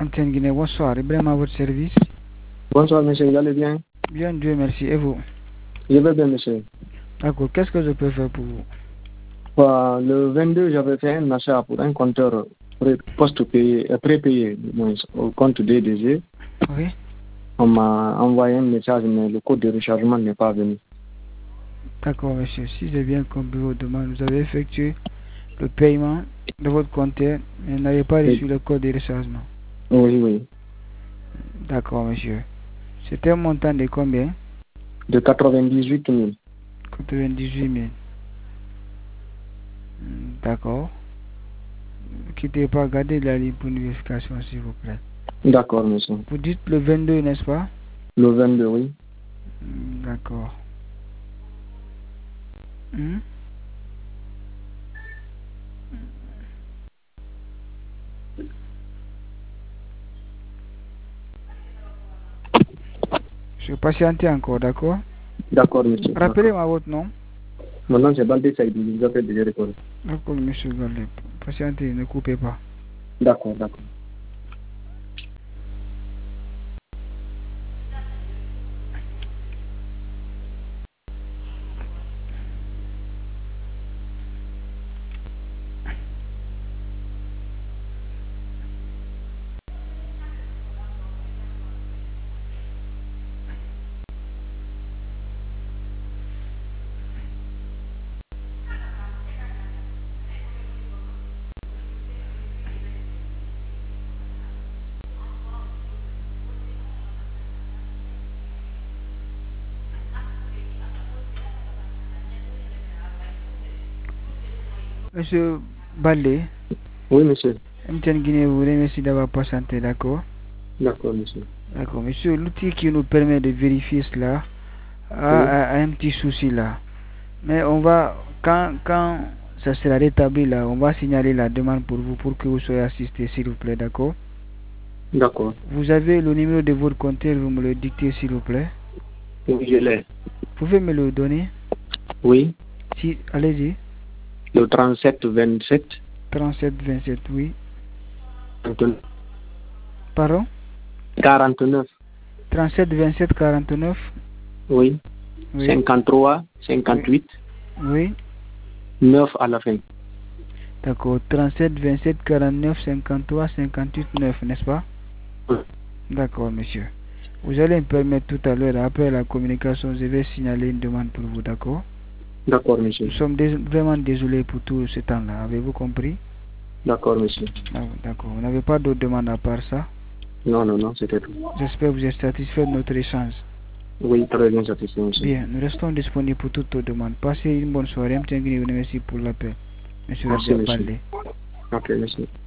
Antenne Guinée, bonsoir. Ibrahim à votre service. Bonsoir, monsieur, vous allez bien? Bien, Dieu merci. Et vous? Je vais bien, monsieur. D'accord. Qu'est-ce que je peux faire pour vous? Le 22, j'avais fait un achat pour un compteur prépayé au compte DDG. Oui. On m'a envoyé un message, mais le code de rechargement n'est pas venu. D'accord, monsieur. Si j'ai bien compris vos demandes, vous avez effectué le paiement de votre compteur, mais vous n'avez pas reçu le code de rechargement. Oui, oui. D'accord, monsieur. C'était un montant de combien? De 98 000. 98 000. D'accord. Ne quittez pas, gardez la ligne pour une vérification, s'il vous plaît. D'accord, monsieur. Vous dites le 22, n'est-ce pas? Le 22, oui. D'accord. Je vais patienter encore, d'accord? D'accord, monsieur. Rappelez-moi votre nom. Mon nom, c'est Baldé Saïdou. Je vous appelle déjà répondu. D'accord, monsieur Gallet. Patientez, ne coupez pas. D'accord, d'accord. Monsieur Balé. Oui, monsieur. Mtn Guinée vous remercie d'avoir patienté, d'accord? D'accord, monsieur. D'accord, monsieur, l'outil qui nous permet de vérifier cela a un petit souci là. Mais on va, quand ça sera rétabli là, on va signaler la demande pour vous pour que vous soyez assisté, s'il vous plaît, d'accord? D'accord. Vous avez le numéro de votre compteur, vous me le dictez, s'il vous plaît? Oui, je l'ai. Vous pouvez me le donner? Oui. Si, allez-y. Le 37 27. 37 27, oui. 49. Pardon? 49. 37 27 49. Oui. Oui. 53 58. Oui. 9 à la fin. D'accord. 37 27 49 53 58 9, n'est-ce pas? Oui. D'accord, monsieur. Vous allez me permettre tout à l'heure, après la communication, je vais signaler une demande pour vous, d'accord? D'accord, monsieur. Nous sommes vraiment désolés pour tout ce temps-là. Avez-vous compris? D'accord, monsieur. D'accord. Vous n'avez pas d'autres demandes à part ça? Non, non, non, c'était tout. J'espère que vous êtes satisfait de notre échange. Oui, très bien satisfait, monsieur. Bien, nous restons disponibles pour toutes vos demandes. Passez une bonne soirée. Merci pour l'appel. Monsieur Merci, Rabia monsieur. Balde. Ok, merci.